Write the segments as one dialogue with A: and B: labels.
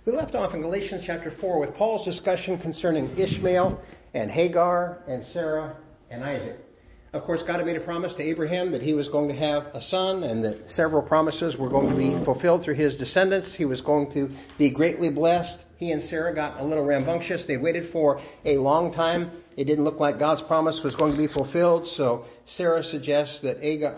A: We left off in Galatians chapter 4 with Paul's discussion concerning Ishmael and Hagar and Sarah and Isaac. Of course, God had made a promise to Abraham that he was going to have a son and that several promises were going to be fulfilled through his descendants. He was going to be greatly blessed. He and Sarah got a little rambunctious. They waited for a long time. It didn't look like God's promise was going to be fulfilled. So Sarah suggests that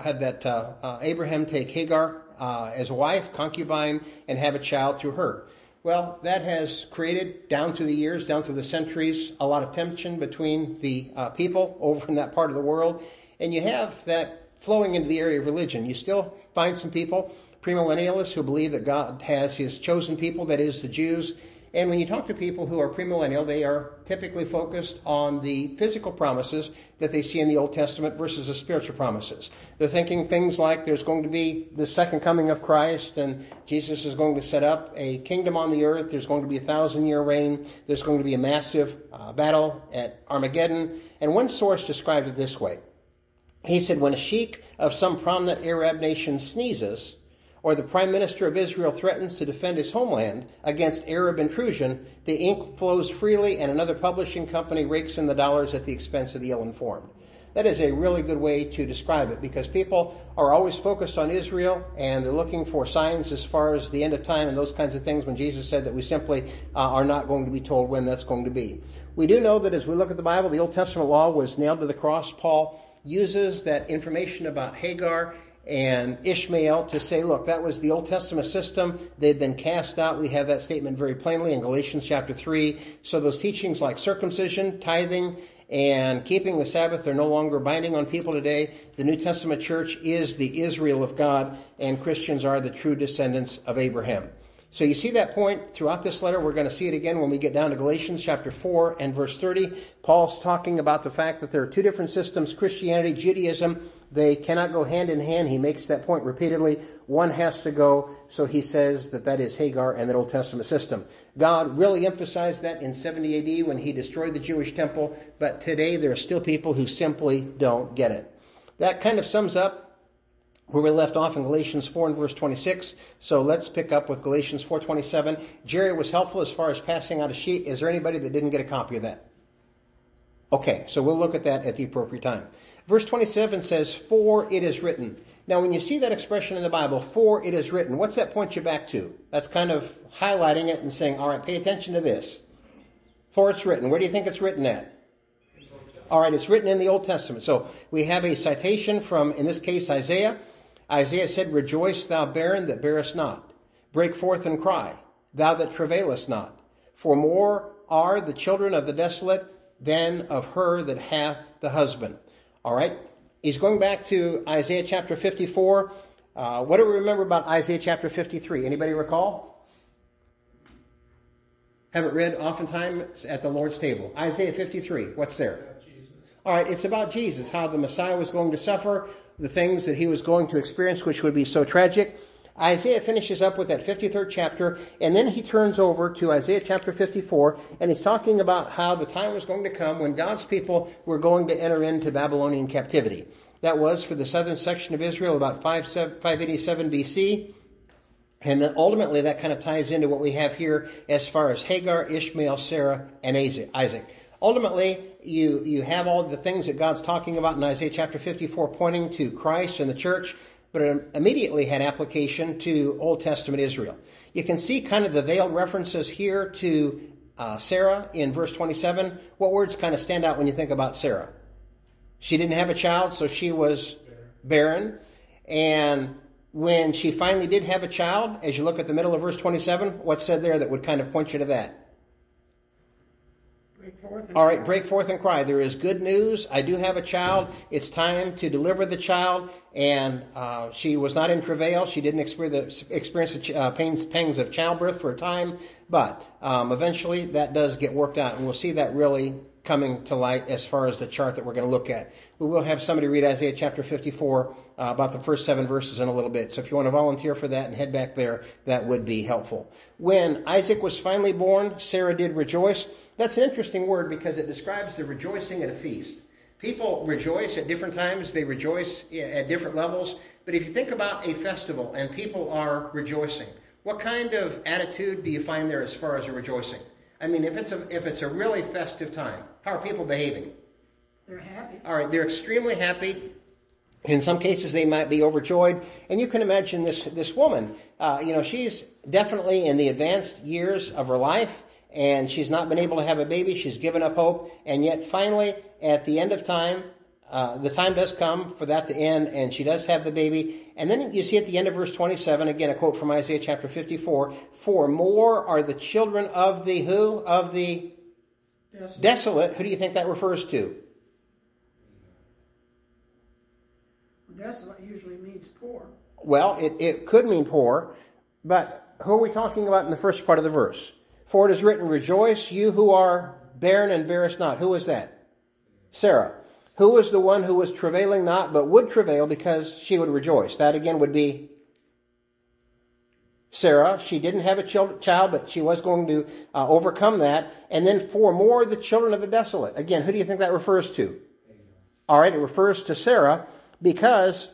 A: Abraham take Hagar as a wife, concubine, and have a child through her. Well, that has created, down through the years, down through the centuries, a lot of tension between the people over in that part of the world. And you have that flowing into the area of religion. You still find some people, premillennialists, who believe that God has his chosen people, that is, the Jews. And when you talk to people who are premillennial, they are typically focused on the physical promises that they see in the Old Testament versus the spiritual promises. They're thinking things like there's going to be the second coming of Christ and Jesus is going to set up a kingdom on the earth. There's going to be a 1,000-year reign. There's going to be a massive battle at Armageddon. And one source described it this way. He said, when a sheik of some prominent Arab nation sneezes, or the Prime Minister of Israel threatens to defend his homeland against Arab intrusion, the ink flows freely and another publishing company rakes in the dollars at the expense of the ill-informed. That is a really good way to describe it, because people are always focused on Israel and they're looking for signs as far as the end of time and those kinds of things, when Jesus said that we simply are not going to be told when that's going to be. We do know that as we look at the Bible, the Old Testament law was nailed to the cross. Paul uses that information about Hagar and Ishmael to say, look, that was the Old Testament system. They've been cast out. We have that statement very plainly in Galatians chapter 3. So those teachings like circumcision, tithing, and keeping the Sabbath are no longer binding on people today. The New Testament church is the Israel of God, and Christians are the true descendants of Abraham. So you see that point throughout this letter. We're going to see it again when we get down to Galatians chapter 4 and verse 30. Paul's talking about the fact that there are two different systems, Christianity, Judaism. They cannot go hand in hand. He makes that point repeatedly. One has to go, so he says that is Hagar and that Old Testament system. God really emphasized that in 70 AD when he destroyed the Jewish temple, but today there are still people who simply don't get it. That kind of sums up where we left off in Galatians 4 and verse 26. So let's pick up with Galatians 4:27. Jerry was helpful as far as passing out a sheet. Is there anybody that didn't get a copy of that? Okay, so we'll look at that at the appropriate time. Verse 27 says, for it is written. Now when you see that expression in the Bible, for it is written, what's that point you back to? That's kind of highlighting it and saying, all right, pay attention to this. For it's written. Where do you think it's written at? All right, it's written in the Old Testament. So we have a citation from, in this case, Isaiah. Isaiah said, rejoice, thou barren that bearest not. Break forth and cry, thou that travailest not. For more are the children of the desolate than of her that hath the husband. All right, he's going back to Isaiah chapter 54. What do we remember about Isaiah chapter 53? Anybody recall? Have it read oftentimes at the Lord's table. Isaiah 53, what's there? All right, it's about Jesus, how the Messiah was going to suffer, the things that he was going to experience, which would be so tragic. Isaiah finishes up with that 53rd chapter, and then he turns over to Isaiah chapter 54, and he's talking about how the time was going to come when God's people were going to enter into Babylonian captivity. That was for the southern section of Israel about 587 BC, and then ultimately that kind of ties into what we have here as far as Hagar, Ishmael, Sarah, and Isaac. Ultimately, you have all the things that God's talking about in Isaiah chapter 54 pointing to Christ and the church, but it immediately had application to Old Testament Israel. You can see kind of the veiled references here to Sarah in verse 27. What words kind of stand out when you think about Sarah? She didn't have a child, so she was barren. And when she finally did have a child, as you look at the middle of verse 27, what's said there that would kind of point you to that? All right, break forth and cry. There is good news. I do have a child. It's time to deliver the child. And she was not in travail. She didn't experience the pangs of childbirth for a time. But eventually that does get worked out. And we'll see that really coming to light as far as the chart that we're going to look at. We will have somebody read Isaiah chapter 54 about the first 7 verses in a little bit. So if you want to volunteer for that and head back there, that would be helpful. When Isaac was finally born, Sarah did rejoice. That's an interesting word because it describes the rejoicing at a feast. People rejoice at different times. They rejoice at different levels. But if you think about a festival and people are rejoicing, what kind of attitude do you find there as far as a rejoicing? I mean, if it's a really festive time, how are people behaving?
B: They're happy.
A: All right, they're extremely happy. In some cases, they might be overjoyed. And you can imagine this woman, she's definitely in the advanced years of her life, and she's not been able to have a baby. She's given up hope. And yet, finally, at the end of time, the time does come for that to end, and she does have the baby. And then you see at the end of verse 27, again, a quote from Isaiah chapter 54, "For more are the children of the who? Of the desolate." Who do you think that refers to?
B: Desolate usually means poor.
A: Well, it could mean poor, but who are we talking about in the first part of the verse? "For it is written, rejoice, you who are barren and bearest not." Who was that? Sarah. Who was the one who was travailing not, but would travail because she would rejoice? That again would be Sarah. She didn't have a child, but she was going to overcome that. And then "for more the children of the desolate." Again, who do you think that refers to? All right, it refers to Sarah, because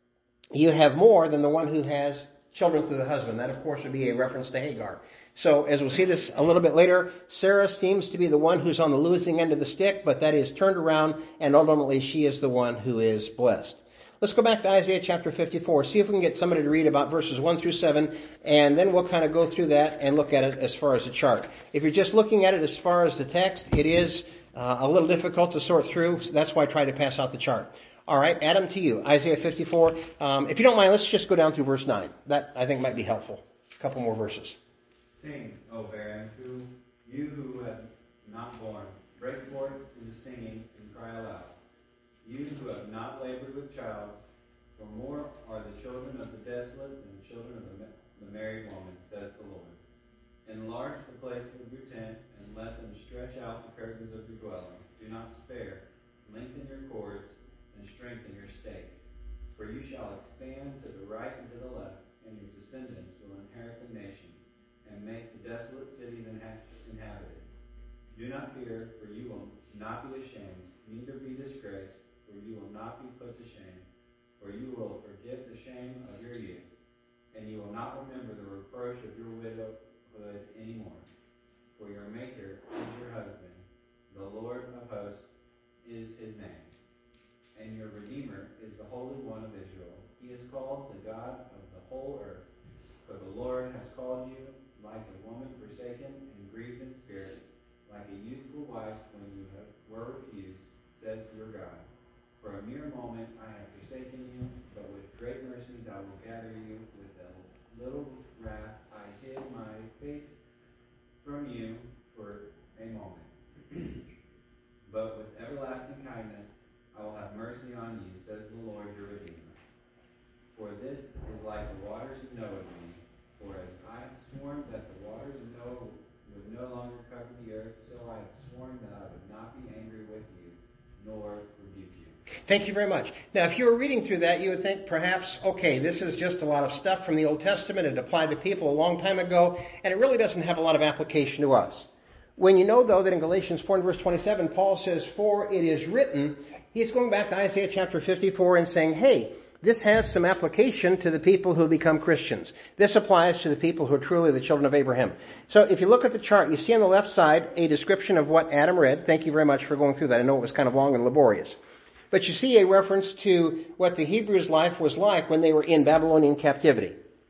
A: you have more than the one who has children through the husband. That, of course, would be a reference to Hagar. So, as we'll see this a little bit later, Sarah seems to be the one who's on the losing end of the stick, but that is turned around, and ultimately she is the one who is blessed. Let's go back to Isaiah chapter 54, see if we can get somebody to read about verses 1 through 7, and then we'll kind of go through that and look at it as far as the chart. If you're just looking at it as far as the text, it is a little difficult to sort through, so that's why I try to pass out the chart. All right, Adam, to you, Isaiah 54. If you don't mind, let's just go down through verse 9. That, I think, might be helpful. A couple more verses.
C: "Sing, O barren, you who have not borne. Break forth into singing and cry aloud. You who have not labored with child, for more are the children of the desolate than the children of the married woman, says the Lord. Enlarge the place of your tent, and let them stretch out the curtains of your dwellings. Do not spare. Lengthen your cords, and strengthen your stakes. For you shall expand to the right and to the left, and your descendants will inherit the nations, and make the desolate cities inhabited. Do not fear, for you will not be ashamed, neither be disgraced, for you will not be put to shame. For you will forget the shame of your youth, and you will not remember the reproach of your widowhood anymore. For your Maker is your husband, the Lord of hosts is his name. And your Redeemer is the Holy One of Israel. He is called the God of the whole earth. For the Lord has called you like a woman forsaken and grieved in spirit, like a youthful wife when you were refused, says your God. For a mere moment I have forsaken you, but with great mercies I will gather you. With a little wrath I hid my face from you for a moment. But with everlasting kindness I will have mercy on you, says the Lord your Redeemer. For this is like the waters of Noah to me. For as I have sworn that the waters of Noah would no longer cover the earth, so I have sworn that I would not be angry with you, nor rebuke you.
A: Thank you very much. Now, if you were reading through that, you would think perhaps, okay, this is just a lot of stuff from the Old Testament. It applied to people a long time ago, and it really doesn't have a lot of application to us. When you know, though, that in Galatians 4 and verse 27, Paul says, "For it is written," he's going back to Isaiah chapter 54 and saying, hey, this has some application to the people who become Christians. This applies to the people who are truly the children of Abraham. So if you look at the chart, you see on the left side a description of what Adam read. Thank you very much for going through that. I know it was kind of long and laborious. But you see a reference to what the Hebrews' life was like when they were in Babylonian captivity.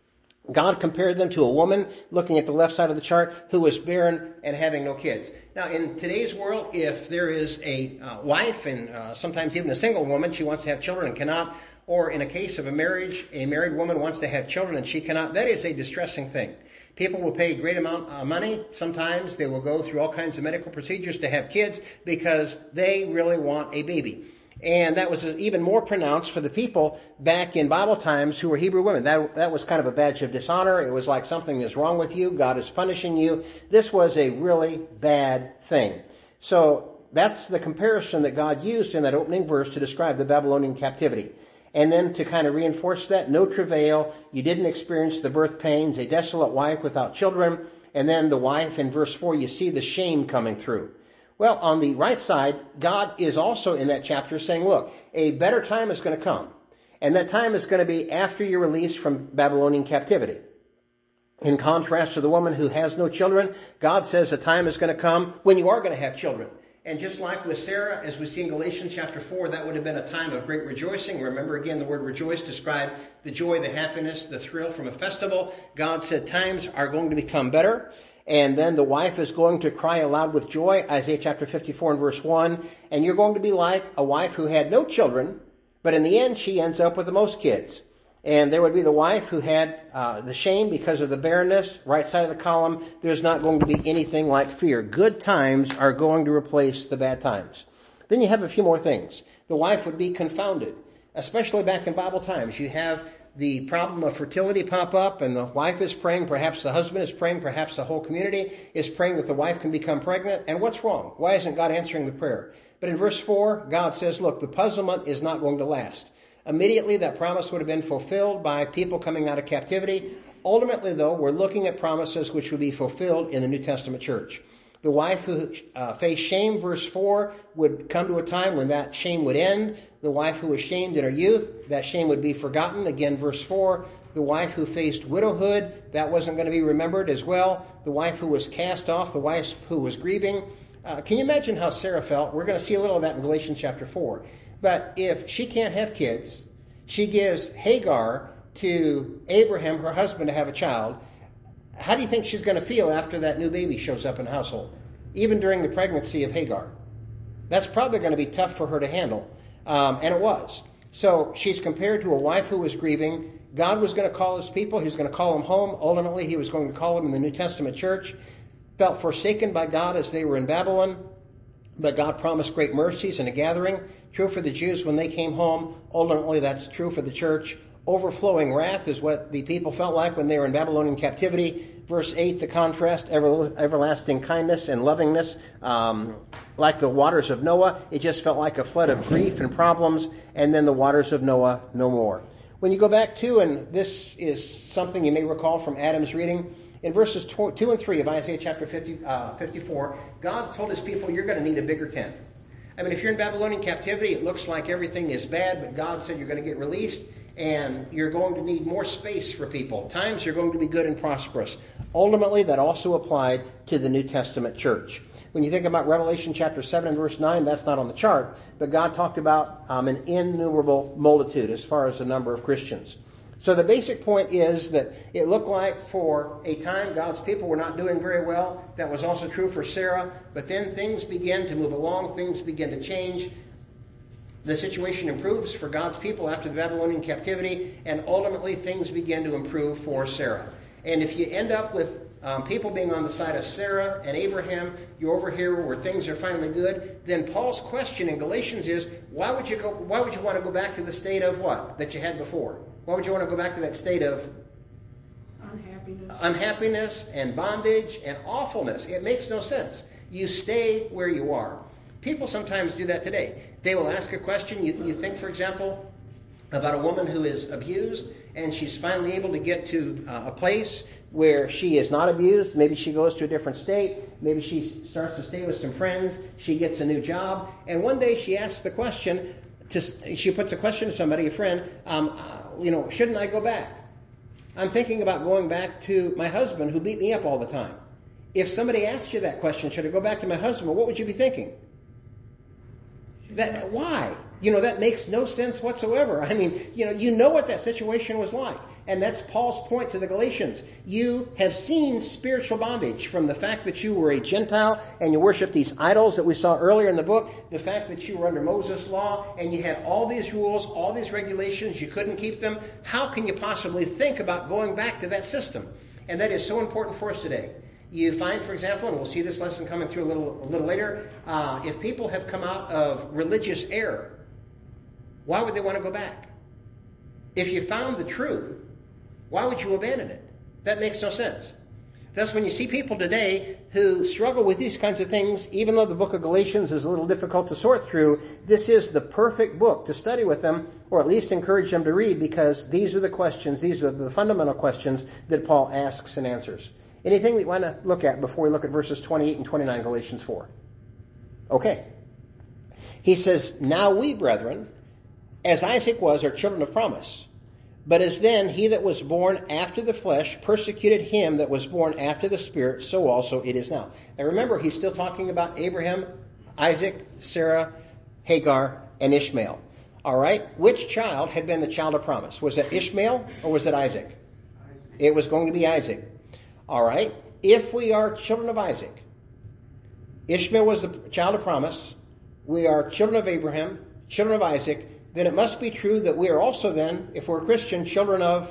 A: God compared them to a woman, looking at the left side of the chart, who was barren and having no kids. Now, in today's world, if there is a wife, and sometimes even a single woman, she wants to have children and cannot, or in a case of a marriage, a married woman wants to have children and she cannot, that is a distressing thing. People will pay a great amount of money. Sometimes they will go through all kinds of medical procedures to have kids because they really want a baby. And that was even more pronounced for the people back in Bible times who were Hebrew women. That was kind of a badge of dishonor. It was like something is wrong with you. God is punishing you. This was a really bad thing. So that's the comparison that God used in that opening verse to describe the Babylonian captivity. And then to kind of reinforce that, no travail, you didn't experience the birth pains, a desolate wife without children. And then the wife in verse 4, you see the shame coming through. Well, on the right side, God is also in that chapter saying, look, a better time is going to come. And that time is going to be after you're released from Babylonian captivity. In contrast to the woman who has no children, God says a time is going to come when you are going to have children. And just like with Sarah, as we see in Galatians chapter 4, that would have been a time of great rejoicing. Remember again, the word rejoice described the joy, the happiness, the thrill from a festival. God said times are going to become better. And then the wife is going to cry aloud with joy, Isaiah chapter 54 and verse 1. And you're going to be like a wife who had no children, but in the end she ends up with the most kids. And there would be the wife who had the shame because of the barrenness. Right side of the column, there's not going to be anything like fear. Good times are going to replace the bad times. Then you have a few more things. The wife would be confounded, especially back in Bible times. You have the problem of fertility pop up, and the wife is praying, perhaps the husband is praying, perhaps the whole community is praying that the wife can become pregnant. And what's wrong? Why isn't God answering the prayer? But in verse 4, God says, look, the puzzlement is not going to last. Immediately, that promise would have been fulfilled by people coming out of captivity. Ultimately, though, we're looking at promises which will be fulfilled in the New Testament church. The wife who faced shame, verse 4, would come to a time when that shame would end. The wife who was shamed in her youth, that shame would be forgotten. Again, verse 4. The wife who faced widowhood, that wasn't going to be remembered as well. The wife who was cast off, the wife who was grieving. Can you imagine how Sarah felt? We're going to see a little of that in Galatians chapter 4. But if she can't have kids, she gives Hagar to Abraham, her husband, to have a child. How do you think she's going to feel after that new baby shows up in the household? Even during the pregnancy of Hagar. That's probably going to be tough for her to handle. And it was. So she's compared to a wife who was grieving. God was going to call his people. He was going to call them home. Ultimately, he was going to call them in the New Testament church. Felt forsaken by God as they were in Babylon. But God promised great mercies and a gathering. True for the Jews when they came home. Ultimately, that's true for the church. Overflowing wrath is what the people felt like when they were in Babylonian captivity. Verse 8, the contrast, everlasting kindness and lovingness. Like the waters of Noah, it just felt like a flood of grief and problems. And then the waters of Noah, no more. When you go back to, and this is something you may recall from Adam's reading, in verses 2 and 3 of Isaiah chapter 54, God told his people, you're going to need a bigger tent. I mean, if you're in Babylonian captivity, it looks like everything is bad, but God said you're going to get released, and you're going to need more space for people. Times are going to be good and prosperous. Ultimately, that also applied to the New Testament church. When you think about Revelation chapter 7 and verse 9, that's not on the chart, but God talked about an innumerable multitude as far as the number of Christians. So the basic point is that it looked like for a time God's people were not doing very well. That was also true for Sarah. But then things began to move along. Things began to change. The situation improves for God's people after the Babylonian captivity. And ultimately things began to improve for Sarah. And if you end up with people being on the side of Sarah and Abraham, you're over here where things are finally good, then Paul's question in Galatians is, why would you want to go back to the state of what? That you had before? Why would you want to go back to that state of unhappiness and bondage and awfulness? It makes no sense. You stay where you are. People sometimes do that today. They will ask a question. You think, for example, about a woman who is abused, and she's finally able to get to a place where she is not abused. Maybe she goes to a different state. Maybe she starts to stay with some friends. She gets a new job. And one day she asks the question, she puts a question to somebody, a friend, shouldn't I go back? I'm thinking about going back to my husband who beat me up all the time. If somebody asked you that question, should I go back to my husband? What would you be thinking? Why? That makes no sense whatsoever. I mean, you know what that situation was like. And that's Paul's point to the Galatians. You have seen spiritual bondage from the fact that you were a Gentile and you worshiped these idols that we saw earlier in the book, the fact that you were under Moses' law and you had all these rules, all these regulations, you couldn't keep them. How can you possibly think about going back to that system? And that is so important for us today. You find, for example, and we'll see this lesson coming through a little later, if people have come out of religious error, why would they want to go back? If you found the truth, why would you abandon it? That makes no sense. Thus, when you see people today who struggle with these kinds of things, even though the book of Galatians is a little difficult to sort through, this is the perfect book to study with them, or at least encourage them to read, because these are the questions, these are the fundamental questions that Paul asks and answers. Anything that you want to look at before we look at verses 28 and 29, Galatians 4? Okay. He says, now we, brethren, as Isaac was, are children of promise. But as then he that was born after the flesh persecuted him that was born after the Spirit, so also it is now. Now remember, he's still talking about Abraham, Isaac, Sarah, Hagar, and Ishmael. All right? Which child had been the child of promise? Was it Ishmael or was it Isaac? It was going to be Isaac. All right? If we are children of Isaac, Ishmael was the child of promise, we are children of Abraham, children of Isaac, then it must be true that we are also then, if we're Christian, children of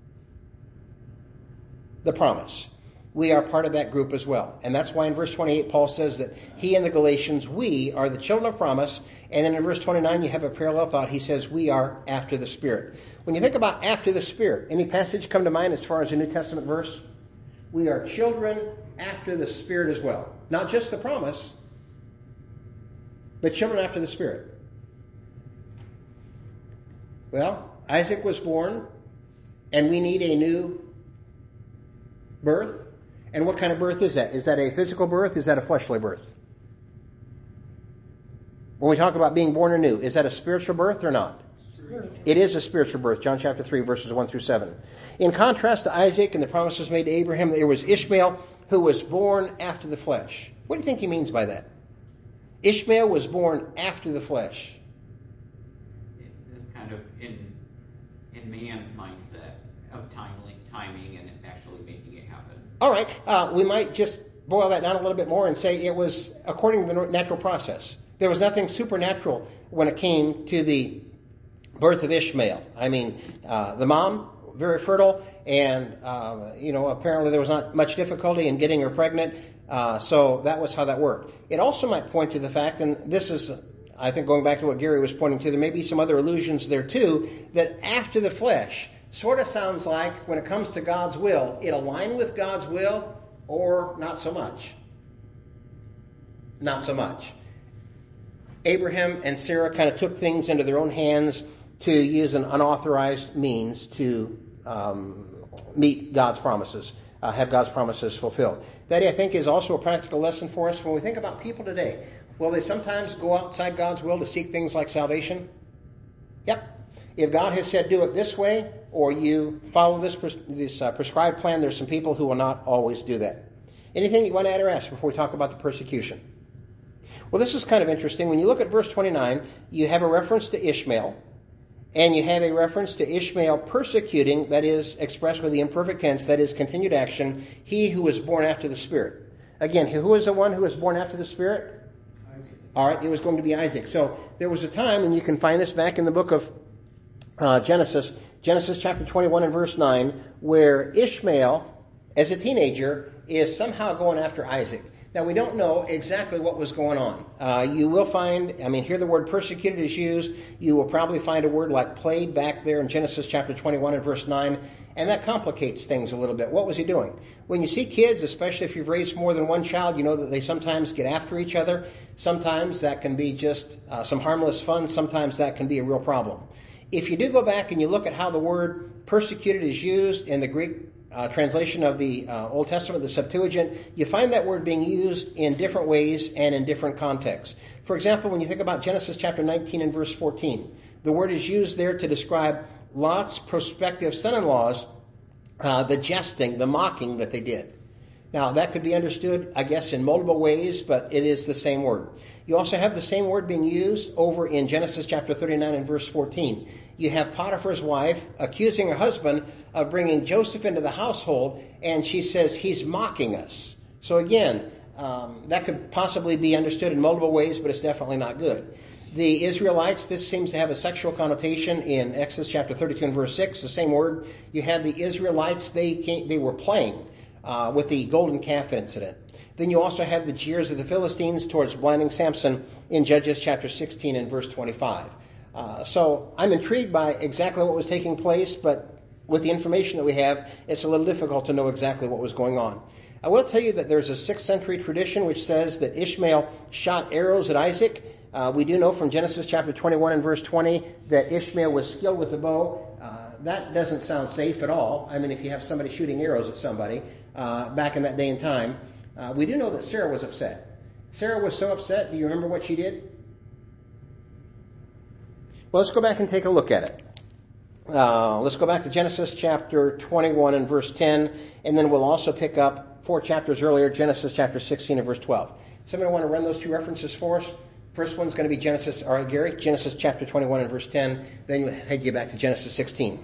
A: the promise. We are part of that group as well. And that's why in verse 28 Paul says that he and the Galatians, we are the children of promise. And then in verse 29 you have a parallel thought. He says we are after the Spirit. When you think about after the Spirit, any passage come to mind as far as a New Testament verse? We are children after the Spirit as well. Not just the promise, but children after the Spirit. Well, Isaac was born, and we need a new birth. And what kind of birth is that? Is that a physical birth? Is that a fleshly birth? When we talk about being born anew, is that a spiritual birth or not? It is a spiritual birth. John chapter 3, verses 1 through 7. In contrast to Isaac and the promises made to Abraham, there was Ishmael, who was born after the flesh. What do you think he means by that? Ishmael was born after the flesh.
D: It's kind of in man's mindset of timing and actually making it happen.
A: All right, we might just boil that down a little bit more and say it was according to the natural process. There was nothing supernatural when it came to the birth of Ishmael. I mean, the mom, very fertile, and, apparently there was not much difficulty in getting her pregnant, so that was how that worked. It also might point to the fact, and this is, I think, going back to what Gary was pointing to, there may be some other allusions there too, that after the flesh sort of sounds like, when it comes to God's will, it aligned with God's will or not so much. Not so much. Abraham and Sarah kind of took things into their own hands to use an unauthorized means to meet God's promises, have God's promises fulfilled. That, I think, is also a practical lesson for us when we think about people today. Will they sometimes go outside God's will to seek things like salvation? Yep. If God has said do it this way, or you follow this prescribed plan, there's some people who will not always do that. Anything you want to add or ask before we talk about the persecution? Well, this is kind of interesting. When you look at verse 29, you have a reference to Ishmael, and you have a reference to Ishmael persecuting, that is expressed with the imperfect tense, that is continued action, he who was born after the Spirit. Again, who was the one who was born after the Spirit?
B: Isaac.
A: All right, it was going to be Isaac. So there was a time, and you can find this back in the book of Genesis chapter 21 and verse 9, where Ishmael, as a teenager, is somehow going after Isaac. Now, we don't know exactly what was going on. You will find, here the word persecuted is used. You will probably find a word like played back there in Genesis chapter 21 and verse 9, and that complicates things a little bit. What was he doing? When you see kids, especially if you've raised more than one child, you know that they sometimes get after each other. Sometimes that can be just some harmless fun. Sometimes that can be a real problem. If you do go back and you look at how the word persecuted is used in the Greek translation of the Old Testament, the Septuagint, you find that word being used in different ways and in different contexts. For example, when you think about Genesis chapter 19 and verse 14, the word is used there to describe Lot's prospective son-in-laws, the jesting, the mocking that they did. Now, that could be understood, I guess, in multiple ways, but it is the same word. You also have the same word being used over in Genesis chapter 39 and verse 14. You have Potiphar's wife accusing her husband of bringing Joseph into the household, and she says, he's mocking us. So again, that could possibly be understood in multiple ways, but it's definitely not good. The Israelites, this seems to have a sexual connotation in Exodus chapter 32 and verse 6, the same word. You have the Israelites, they were playing with the golden calf incident. Then you also have the jeers of the Philistines towards blinding Samson in Judges chapter 16 and verse 25. So I'm intrigued by exactly what was taking place, but with the information that we have, it's a little difficult to know exactly what was going on. I will tell you that there's a 6th century tradition which says that Ishmael shot arrows at Isaac. We do know from Genesis chapter 21 and verse 20 that Ishmael was skilled with the bow. That doesn't sound safe at all. If you have somebody shooting arrows at somebody back in that day and time. We do know that Sarah was upset. Sarah was so upset. Do you remember what she did? Well, let's go back and take a look at it. Let's go back to Genesis chapter 21 and verse 10, and then we'll also pick up 4 chapters earlier, Genesis chapter 16 and verse 12. Somebody want to run those 2 references for us? First one's going to be Genesis chapter 21 and verse 10, then we'll head you back to Genesis 16.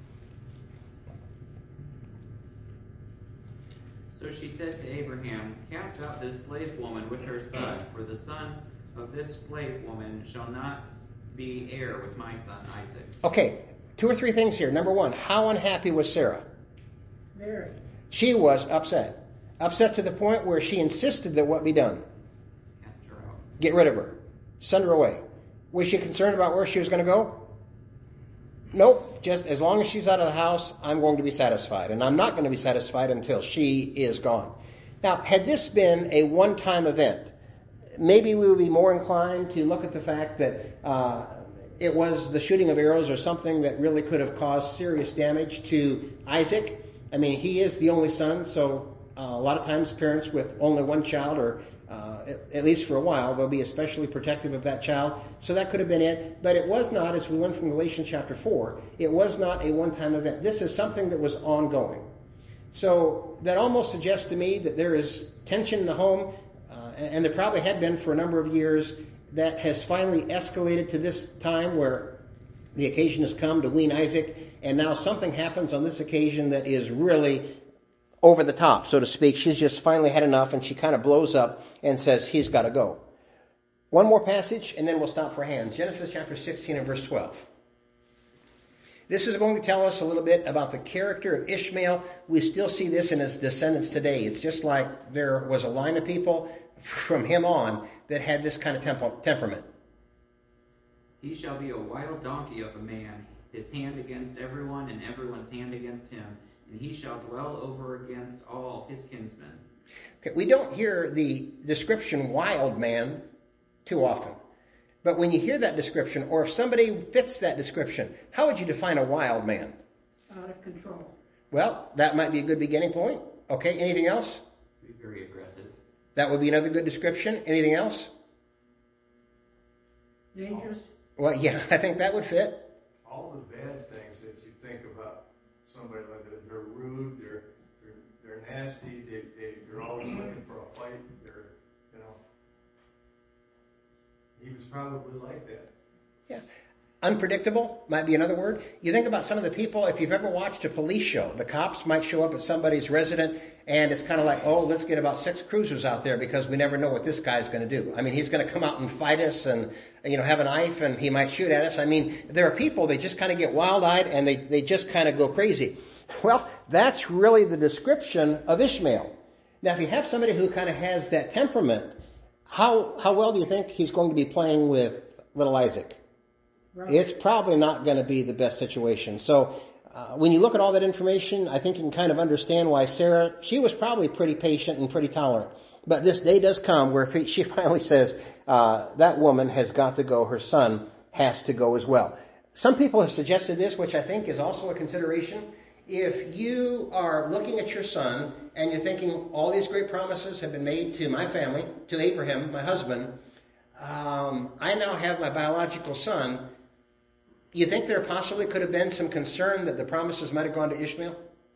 D: So she said to Abraham, "Cast out this slave woman with her son, for the son of this slave woman shall not be heir with my son Isaac."
A: Okay, 2 or 3 things here. Number 1, how unhappy was Sarah?
B: Very.
A: She was upset. Upset to the point where she insisted that what be done?
D: Cast her out.
A: Get rid of her. Send her away. Was she concerned about where she was going to go? Nope. Just as long as she's out of the house, I'm going to be satisfied. And I'm not going to be satisfied until she is gone. Now, had this been a one-time event, maybe we would be more inclined to look at the fact that it was the shooting of arrows or something that really could have caused serious damage to Isaac. I mean, he is the only son, so a lot of times parents with only one child, or at least for a while, they'll be especially protective of that child. So that could have been it. But it was not, as we learned from Galatians chapter 4, it was not a one-time event. This is something that was ongoing. So that almost suggests to me that there is tension in the home, and there probably had been for a number of years, that has finally escalated to this time where the occasion has come to wean Isaac, and now something happens on this occasion that is really over the top, so to speak. She's just finally had enough, and she kind of blows up and says, he's got to go. One more passage, and then we'll stop for hands. Genesis chapter 16 and verse 12. This is going to tell us a little bit about the character of Ishmael. We still see this in his descendants today. It's just like there was a line of people from him on that had this kind of temperament.
D: "He shall be a wild donkey of a man, his hand against everyone, and everyone's hand against him, and he shall dwell over against all his kinsmen."
A: Okay, we don't hear the description wild man too often. But when you hear that description, or if somebody fits that description, how would you define a wild man?
B: Out of control.
A: Well, that might be a good beginning point. Okay, anything else?
D: Be very aggressive.
A: That would be another good description. Anything else?
B: Dangerous.
A: Well, yeah, I think that would fit.
E: All the bad things that you think about somebody like that, they're rude, they're nasty, they're always looking for a fight, he was probably like that.
A: Yeah. Unpredictable might be another word. You think about some of the people, if you've ever watched a police show, the cops might show up at somebody's residence, and it's kind of like, oh, let's get about 6 cruisers out there because we never know what this guy's going to do. I mean, he's going to come out and fight us and, have a knife, and he might shoot at us. I mean, there are people, they just kind of get wild-eyed and they just kind of go crazy. Well, that's really the description of Ishmael. Now, if you have somebody who kind of has that temperament, how well do you think he's going to be playing with little Isaac?
B: Right.
A: It's probably not going to be the best situation. So when you look at all that information, I think you can kind of understand why Sarah, she was probably pretty patient and pretty tolerant. But this day does come where she finally says, that woman has got to go, her son has to go as well. Some people have suggested this, which I think is also a consideration. If you are looking at your son and you're thinking, all these great promises have been made to my family, to Abraham, my husband, I now have my biological son. You think there possibly could have been some concern that the promises might have gone to Ishmael?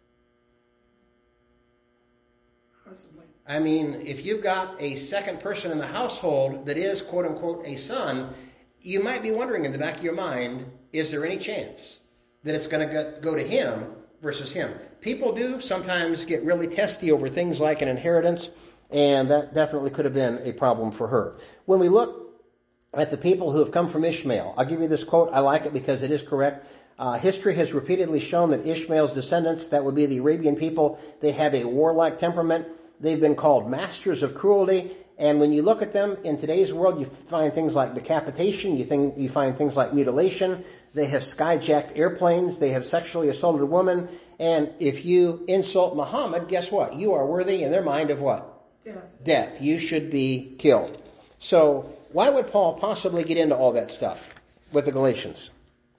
B: Possibly.
A: I mean, if you've got a second person in the household that is, quote unquote, a son, you might be wondering in the back of your mind, is there any chance that it's going to go to him versus him? People do sometimes get really testy over things like an inheritance, and that definitely could have been a problem for her. When we look at the people who have come from Ishmael, I'll give you this quote. I like it because it is correct. History has repeatedly shown that Ishmael's descendants, that would be the Arabian people, they have a warlike temperament. They've been called masters of cruelty. And when you look at them in today's world, you find things like decapitation. You find things like mutilation. They have skyjacked airplanes. They have sexually assaulted women. And if you insult Muhammad, guess what? You are worthy in their mind of what? Death. You should be killed. So why would Paul possibly get into all that stuff with the Galatians?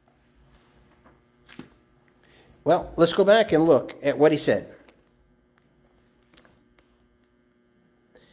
A: Well, let's go back and look at what he said.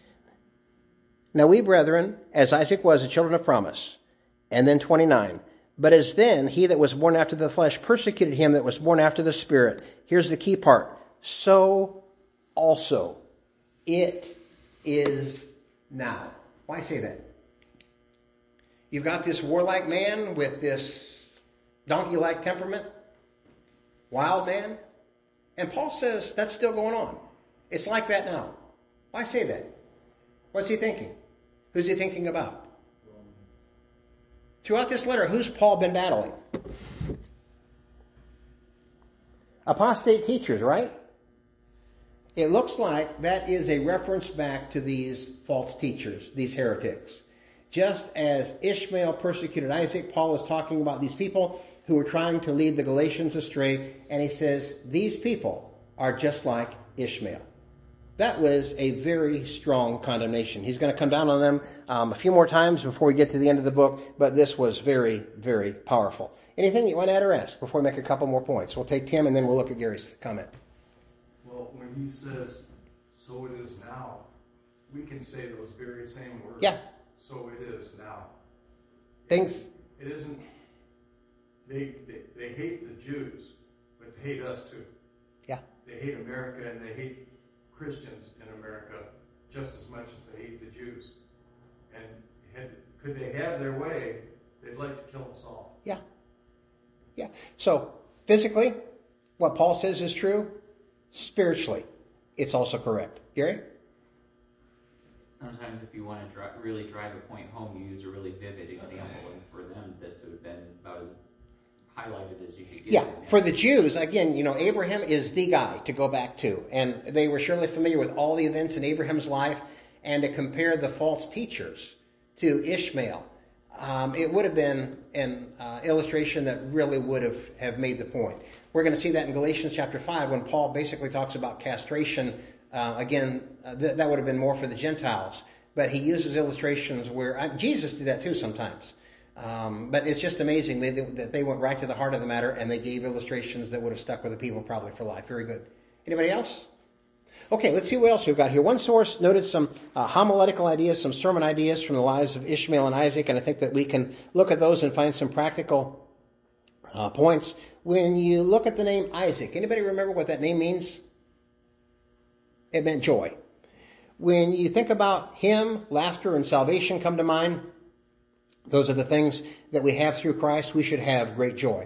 A: Now we, brethren, as Isaac was, the children of promise. And then 29. But as then he that was born after the flesh persecuted him that was born after the Spirit. Here's the key part. So also it is now. Why say that? You've got this warlike man with this donkey-like temperament, wild man, and Paul says that's still going on. It's like that now. Why say that? What's he thinking? Who's he thinking about? Throughout this letter, who's Paul been battling? Apostate teachers, right? It looks like that is a reference back to these false teachers, these heretics. Just as Ishmael persecuted Isaac, Paul is talking about these people who were trying to lead the Galatians astray, and he says, these people are just like Ishmael. That was a very strong condemnation. He's going to come down on them a few more times before we get to the end of the book, but this was very, very powerful. Anything you want to add or ask before we make a couple more points? We'll take Tim and then we'll look at Gary's comment.
E: Well, when he says, so it is now, we can say those very same words.
A: Yeah.
E: So it is now.
A: Things.
E: It isn't, they hate the Jews, but they hate us too.
A: Yeah.
E: They hate America and they hate Christians in America just as much as they hate the Jews. And could they have their way, they'd like to kill us all.
A: Yeah. Yeah. So, physically, what Paul says is true. Spiritually, it's also correct. Gary?
D: Sometimes if you want to really drive a point home, you use a really vivid example. And for them, this would have been about as highlighted as you could get.
A: Yeah. For the Jews, again, Abraham is the guy to go back to. And they were surely familiar with all the events in Abraham's life. And to compare the false teachers to Ishmael, it would have been an illustration that really would have made the point. We're going to see that in Galatians chapter 5 when Paul basically talks about castration. That would have been more for the Gentiles. But he uses illustrations where Jesus did that too sometimes. But it's just amazing that they went right to the heart of the matter and they gave illustrations that would have stuck with the people probably for life. Very good. Anybody else? Okay, let's see what else we've got here. One source noted some homiletical ideas, some sermon ideas from the lives of Ishmael and Isaac, and I think that we can look at those and find some practical points. When you look at the name Isaac, anybody remember what that name means? It meant joy. When you think about him, laughter and salvation come to mind. Those are the things that we have through Christ. We should have great joy.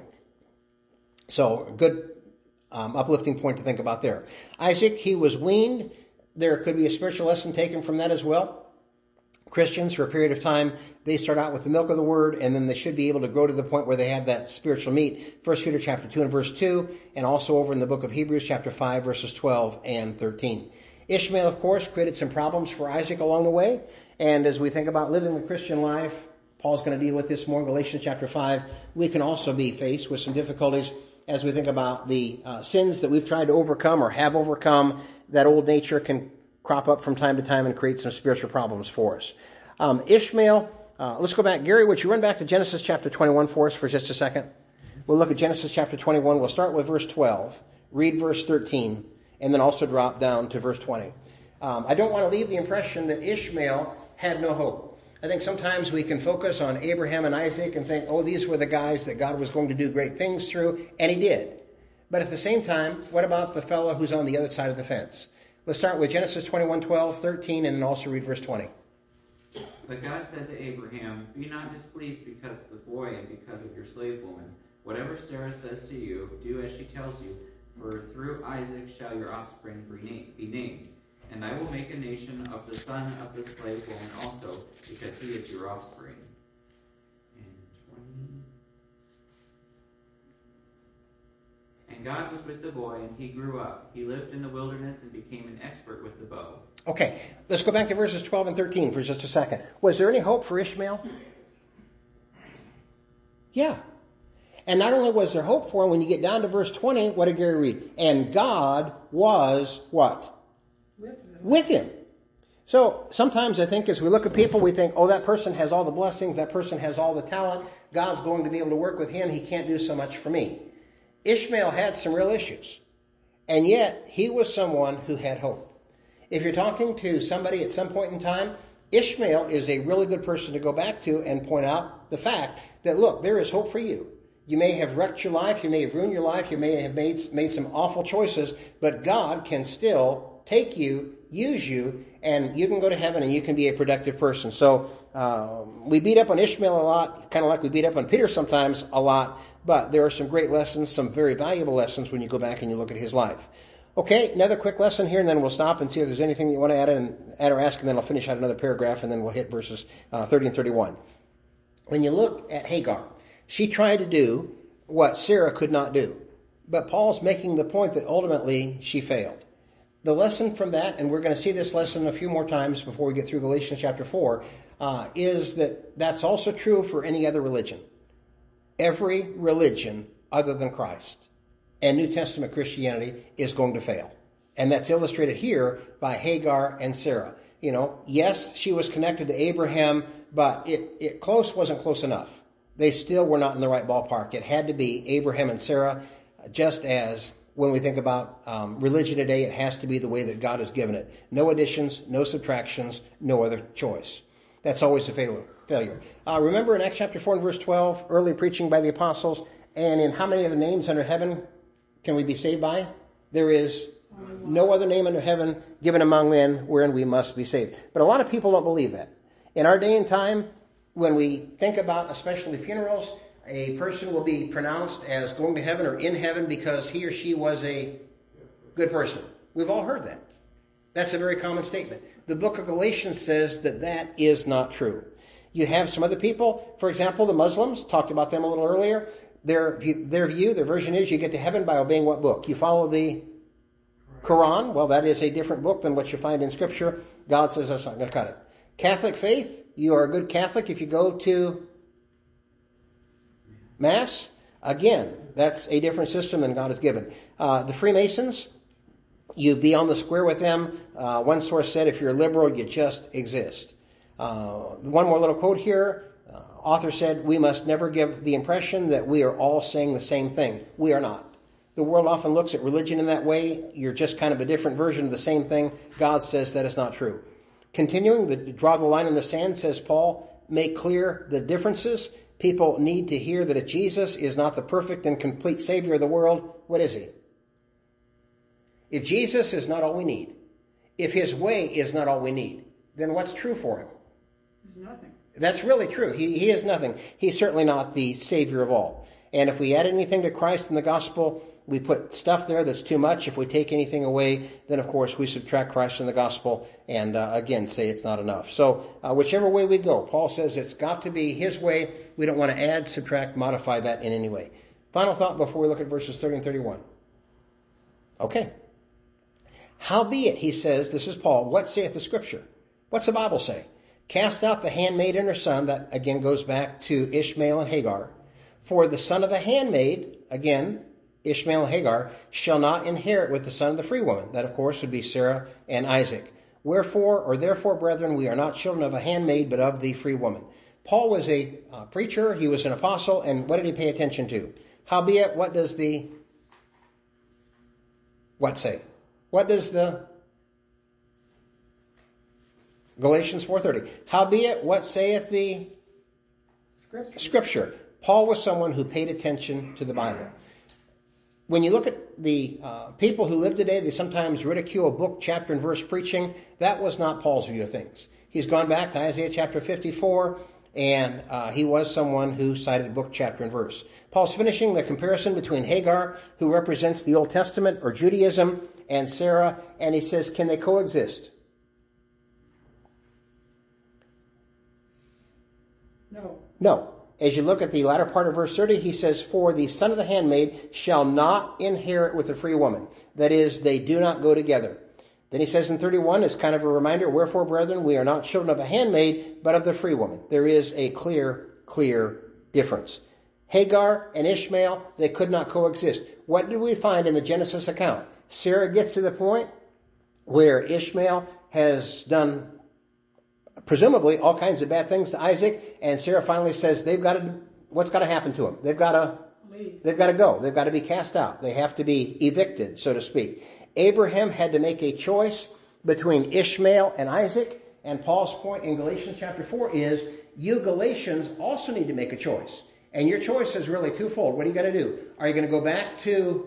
A: So, good uplifting point to think about there. Isaac, he was weaned. There could be a spiritual lesson taken from that as well. Christians, for a period of time, they start out with the milk of the word, and then they should be able to grow to the point where they have that spiritual meat. 1 Peter chapter 2 and verse 2, and also over in the book of Hebrews chapter 5, verses 12 and 13. Ishmael, of course, created some problems for Isaac along the way, and as we think about living the Christian life, Paul's going to deal with this more in Galatians chapter 5. We can also be faced with some difficulties as we think about the sins that we've tried to overcome or have overcome. That old nature can crop up from time to time and create some spiritual problems for us. Ishmael, let's go back. Gary, would you run back to Genesis chapter 21 for us for just a second? We'll look at Genesis chapter 21. We'll start with verse 12, read verse 13, and then also drop down to verse 20. I don't want to leave the impression that Ishmael had no hope. I think sometimes we can focus on Abraham and Isaac and think, oh, these were the guys that God was going to do great things through, and he did. But at the same time, what about the fellow who's on the other side of the fence? Let's start with Genesis 21, 12, 13, and then also read verse 20.
D: But God said to Abraham, be not displeased because of the boy and because of your slave woman. Whatever Sarah says to you, do as she tells you, for through Isaac shall your offspring be named. And I will make a nation of the son of the slave woman also, because he is your offspring. And God was with the boy, and he grew up. He lived in the wilderness and became an expert with the bow.
A: Okay, let's go back to verses 12 and 13 for just a second. Was there any hope for Ishmael? Yeah. And not only was there hope for him, when you get down to verse 20, what did Gary read? And God was what? With him. So sometimes I think as we look at people, we think, oh, that person has all the blessings, that person has all the talent, God's going to be able to work with him, he can't do so much for me. Ishmael had some real issues, and yet he was someone who had hope. If you're talking to somebody at some point in time, Ishmael is a really good person to go back to and point out the fact that, look, there is hope for you. You may have wrecked your life, you may have ruined your life, you may have made some awful choices, but God can still take you, use you, and you can go to heaven and you can be a productive person. So we beat up on Ishmael a lot, kind of like we beat up on Peter sometimes a lot, but there are some great lessons, some very valuable lessons when you go back and you look at his life. Okay, another quick lesson here, and then we'll stop and see if there's anything you want to add or ask, and then I'll finish out another paragraph, and then we'll hit verses 30 and 31. When you look at Hagar, she tried to do what Sarah could not do. But Paul's making the point that ultimately she failed. The lesson from that, and we're going to see this lesson a few more times before we get through Galatians chapter 4, is that that's also true for any other religion. Every religion other than Christ and New Testament Christianity is going to fail. And that's illustrated here by Hagar and Sarah. You know, yes, she was connected to Abraham, but it wasn't close enough. They still were not in the right ballpark. It had to be Abraham and Sarah, just as when we think about religion today, it has to be the way that God has given it. No additions, no subtractions, no other choice. That's always a failure. Remember in Acts chapter 4 and verse 12, early preaching by the apostles, and in how many other names under heaven can we be saved by? There is no other name under heaven given among men wherein we must be saved. But a lot of people don't believe that. In our day and time, when we think about especially funerals, a person will be pronounced as going to heaven or in heaven because he or she was a good person. We've all heard that. That's a very common statement. The book of Galatians says that that is not true. You have some other people, for example, the Muslims, talked about them a little earlier. Their version is you get to heaven by obeying what book? You follow the Quran. Well, that is a different book than what you find in Scripture. God says that's not going to cut it. Catholic faith, you are a good Catholic if you go to Mass. Again, that's a different system than God has given. The Freemasons, you be on the square with them. One source said if you're a liberal, you just exist. One more little quote here. Author said, we must never give the impression that we are all saying the same thing. We are not. The world often looks at religion in that way. You're just kind of a different version of the same thing. God says that is not true. Continuing to draw the line in the sand, says Paul, make clear the differences. People need to hear that if Jesus is not the perfect and complete Savior of the world, what is he? If Jesus is not all we need, if his way is not all we need, then what's true for him?
B: There's nothing.
A: That's really true. He is nothing. He's certainly not the Savior of all. And if we add anything to Christ in the gospel, we put stuff there that's too much. If we take anything away, then of course we subtract Christ in the gospel and again say it's not enough. So whichever way we go, Paul says it's got to be his way. We don't want to add, subtract, modify that in any way. Final thought before we look at verses 30 and 31. Okay. Howbeit, he says, this is Paul, what saith the Scripture? What's the Bible say? Cast out the handmaid and her son. That again goes back to Ishmael and Hagar. For the son of the handmaid, again, Ishmael and Hagar, shall not inherit with the son of the free woman. That, of course, would be Sarah and Isaac. Wherefore, or therefore, brethren, we are not children of a handmaid, but of the free woman. Paul was a preacher. He was an apostle. And what did he pay attention to? Howbeit, what does the what say? What does the Galatians 4:30. Howbeit, what saith the Scripture? Paul was someone who paid attention to the Bible. When you look at the people who live today, they sometimes ridicule book, chapter, and verse preaching. That was not Paul's view of things. He's gone back to Isaiah chapter 54, and he was someone who cited book, chapter, and verse. Paul's finishing the comparison between Hagar, who represents the Old Testament or Judaism, and Sarah, and he says, can they coexist? No. As you look at the latter part of verse 30, he says, for the son of the handmaid shall not inherit with the free woman. That is, they do not go together. Then he says in 31, as kind of a reminder, wherefore, brethren, we are not children of a handmaid, but of the free woman. There is a clear difference. Hagar and Ishmael, they could not coexist. What did we find in the Genesis account? Sarah gets to the point where Ishmael has done presumably all kinds of bad things to Isaac, and Sarah finally says what's got to happen to them? They've got to go. They've got to be cast out. They have to be evicted, so to speak. Abraham had to make a choice between Ishmael and Isaac, And Paul's point in Galatians chapter 4 is, you Galatians also need to make a choice. And your choice is really twofold. What are you going to do? Are you going to go back to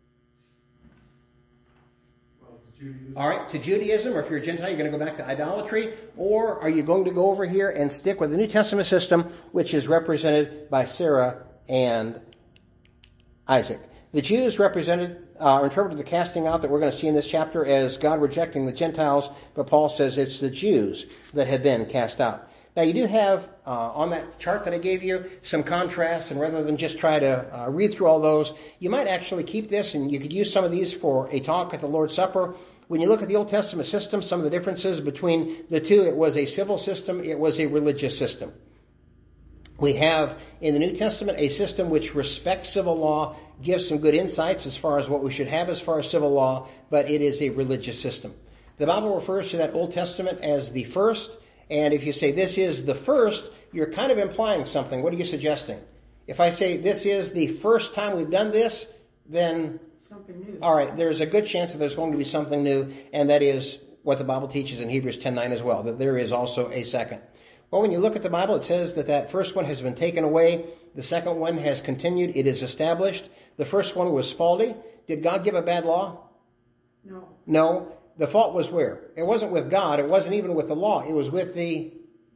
E: Judaism.
A: All right, to Judaism, or if you're a Gentile, you're going to go back to idolatry, or are you going to go over here and stick with the New Testament system, which is represented by Sarah and Isaac? The Jews interpreted the casting out that we're going to see in this chapter as God rejecting the Gentiles, but Paul says it's the Jews that have been cast out. Now you do have, on that chart that I gave you, some contrast, and rather than just try to read through all those, you might actually keep this, and you could use some of these for a talk at the Lord's Supper. When you look at the Old Testament system, some of the differences between the two, it was a civil system, it was a religious system. We have in the New Testament a system which respects civil law, gives some good insights as far as what we should have as far as civil law, but it is a religious system. The Bible refers to that Old Testament as the first, and if you say this is the first, you're kind of implying something. What are you suggesting? If I say this is the first time we've done this, then
B: something new.
A: All right, there's a good chance that there's going to be something new, and that is what the Bible teaches in Hebrews 10:9 as well, that there is also a second. Well, when you look at the Bible, it says that first one has been taken away. The second one has continued. It is established. The first one was faulty. Did God give a bad law?
B: No.
A: No. The fault was where? It wasn't with God. It wasn't even with the law. It was with the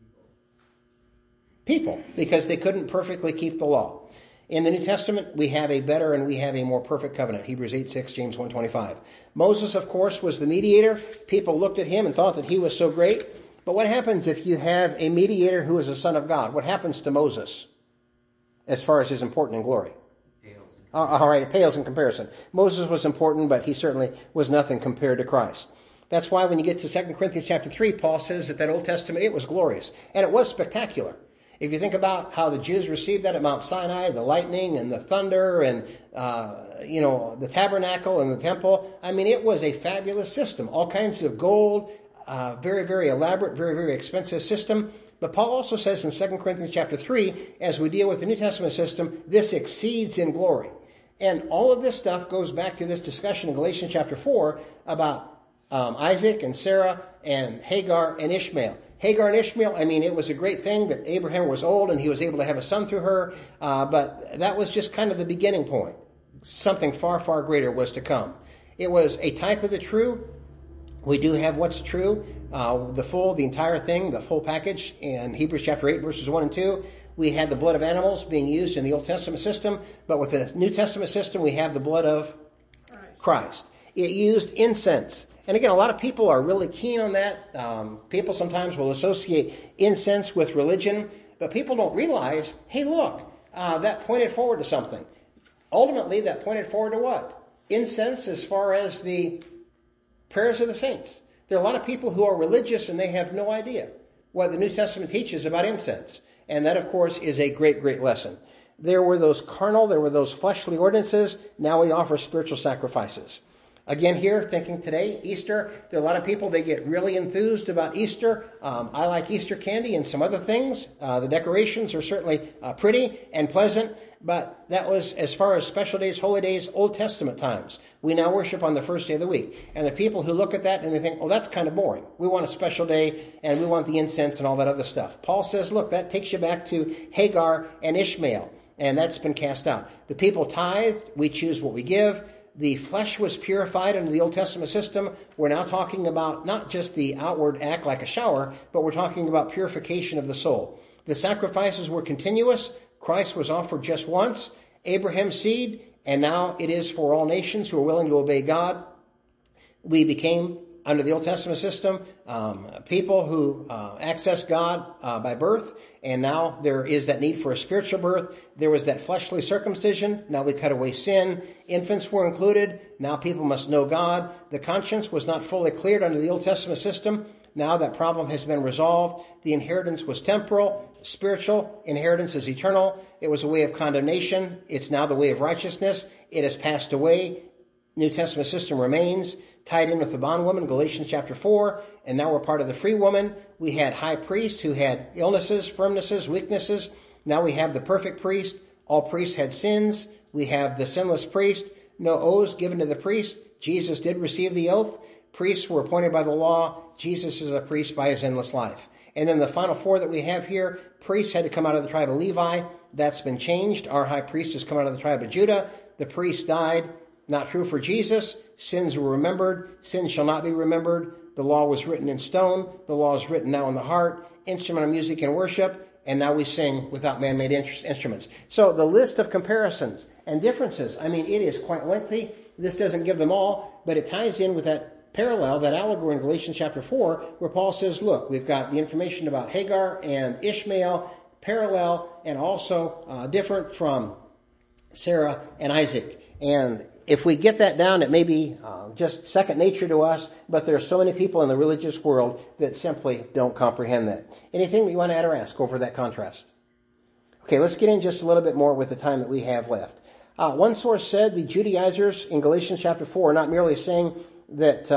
A: people, because they couldn't perfectly keep the law. In the New Testament, we have a better and we have a more perfect covenant. Hebrews 8:6, James 1:25. Moses, of course, was the mediator. People looked at him and thought that he was so great. But what happens if you have a mediator who is a son of God? What happens to Moses as far as his importance and glory? All right, it pales in comparison. Moses was important, but he certainly was nothing compared to Christ. That's why when you get to 2 Corinthians chapter 3, Paul says that Old Testament, it was glorious. And it was spectacular. If you think about how the Jews received that at Mount Sinai, the lightning and the thunder and, the tabernacle and the temple, I mean, it was a fabulous system. All kinds of gold, very, very elaborate, very, very expensive system. But Paul also says in 2 Corinthians chapter 3, as we deal with the New Testament system, this exceeds in glory. And all of this stuff goes back to this discussion in Galatians chapter 4 about Isaac and Sarah and Hagar and Ishmael. Hagar and Ishmael, I mean, it was a great thing that Abraham was old and he was able to have a son through her, but that was just kind of the beginning point. Something far, far greater was to come. It was a type of the true. We do have what's true, the entire thing, the full package in Hebrews chapter 8, verses 1 and 2. We had the blood of animals being used in the Old Testament system, but with the New Testament system, we have the blood of Christ. It used incense. And again, a lot of people are really keen on that. People sometimes will associate incense with religion, but people don't realize, hey, look, that pointed forward to something. Ultimately, that pointed forward to what? Incense as far as the prayers of the saints. There are a lot of people who are religious and they have no idea what the New Testament teaches about incense. And that, of course, is a great, great lesson. There were those fleshly ordinances. Now we offer spiritual sacrifices. Again, here, thinking today, Easter, there are a lot of people, they get really enthused about Easter. I like Easter candy and some other things. The decorations are certainly pretty and pleasant, but that was, as far as special days, holy days, Old Testament times. We now worship on the first day of the week. And the people who look at that and they think, oh, that's kind of boring. We want a special day and we want the incense and all that other stuff. Paul says, look, that takes you back to Hagar and Ishmael, and that's been cast out. The people tithed, we choose what we give. The flesh was purified under the Old Testament system. We're now talking about not just the outward act like a shower, but we're talking about purification of the soul. The sacrifices were continuous. Christ was offered just once. Abraham's seed, and now it is for all nations who are willing to obey God. We became, under the Old Testament system, people who access God by birth, and now there is that need for a spiritual birth. There was that fleshly circumcision. Now we cut away sin. Infants were included. Now people must know God. The conscience was not fully cleared under the Old Testament system. Now that problem has been resolved. The inheritance was temporal. Spiritual inheritance is eternal. It was a way of condemnation. It's now the way of righteousness. It has passed away. New Testament system remains, tied in with the bondwoman, Galatians chapter 4, and now we're part of the free woman. We had high priests who had illnesses, firmnesses, weaknesses. Now we have the perfect priest. All priests had sins. We have the sinless priest. No oaths given to the priest. Jesus did receive the oath. Priests were appointed by the law. Jesus is a priest by his endless life. And then the final four that we have here, priests had to come out of the tribe of Levi. That's been changed. Our high priest has come out of the tribe of Judah. The priest died. Not true for Jesus. Sins were remembered. Sins shall not be remembered. The law was written in stone. The law is written now in the heart. Instrument of music and worship. And now we sing without man-made instruments. So the list of comparisons and differences, I mean, it is quite lengthy. This doesn't give them all, but it ties in with that parallel, that allegory in Galatians chapter 4, where Paul says, look, we've got the information about Hagar and Ishmael, parallel and also different from Sarah and Isaac. And if we get that down, it may be just second nature to us, but there are so many people in the religious world that simply don't comprehend that. Anything that you want to add or ask over that contrast? Okay, let's get in just a little bit more with the time that we have left. One source said the Judaizers in Galatians chapter 4 are not merely saying that,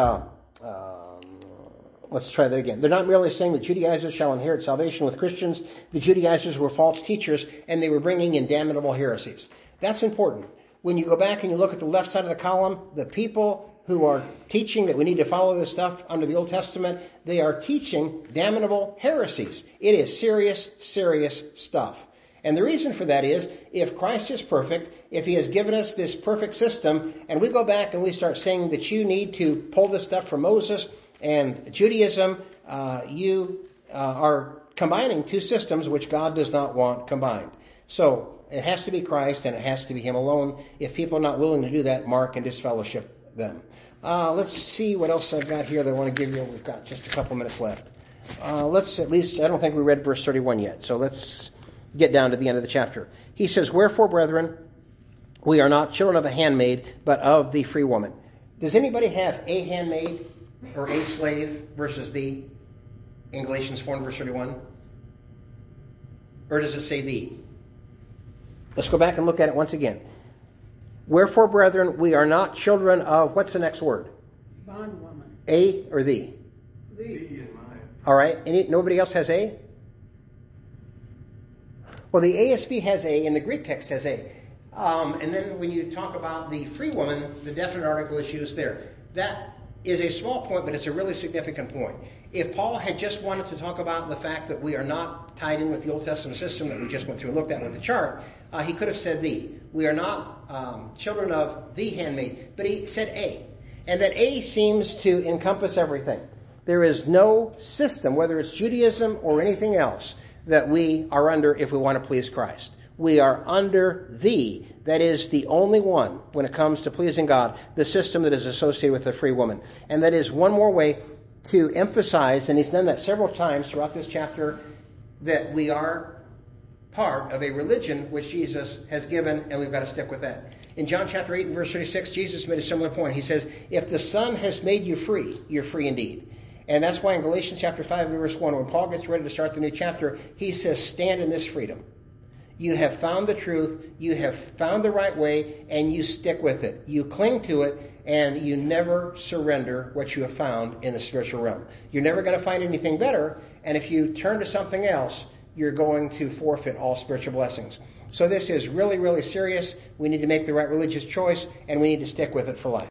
A: let's try that again. They're not merely saying that Judaizers shall inherit salvation with Christians. The Judaizers were false teachers, and they were bringing in damnable heresies. That's important. When you go back and you look at the left side of the column, the people who are teaching that we need to follow this stuff under the Old Testament, they are teaching damnable heresies. It is serious, serious stuff. And the reason for that is, if Christ is perfect, if he has given us this perfect system, and we go back and we start saying that you need to pull this stuff from Moses and Judaism, you are combining two systems which God does not want combined. So it has to be Christ and it has to be him alone. If people are not willing to do that, mark and disfellowship them. Let's see what else I've got here that I want to give you. We've got just a couple minutes left. Let's at least, I don't think we read verse 31 yet, so let's get down to the end of the chapter. He says, wherefore, brethren, we are not children of a handmaid, but of the free woman. Does anybody have a handmaid or a slave versus the in Galatians 4 and verse 31? Or does it say the? Let's go back and look at it once again. Wherefore, brethren, we are not children of, what's the next word?
B: Bondwoman.
A: A or the?
B: The.
E: in mine.
A: All right. Nobody else has a? Well, the ASB has a, and the Greek text has a. And then when you talk about the free woman, the definite article is used there. That is a small point, but it's a really significant point. If Paul had just wanted to talk about the fact that we are not tied in with the Old Testament system that we just went through and looked at with the chart, he could have said the. We are not children of the handmaid, but he said a. And that a seems to encompass everything. There is no system, whether it's Judaism or anything else, that we are under if we want to please Christ. We are under the, that is the only one when it comes to pleasing God, the system that is associated with the free woman. And that is one more way to emphasize, and he's done that several times throughout this chapter, that we are part of a religion which Jesus has given, and we've got to stick with that. In John chapter 8 and verse 36, Jesus made a similar point. He says, if the Son has made you free, you're free indeed. And that's why in Galatians chapter 5 and verse 1, when Paul gets ready to start the new chapter, he says, stand in this freedom. You have found the truth, you have found the right way, and you stick with it. You cling to it, and you never surrender what you have found in the spiritual realm. You're never going to find anything better, and if you turn to something else, you're going to forfeit all spiritual blessings. So this is really, really serious. We need to make the right religious choice, and we need to stick with it for life.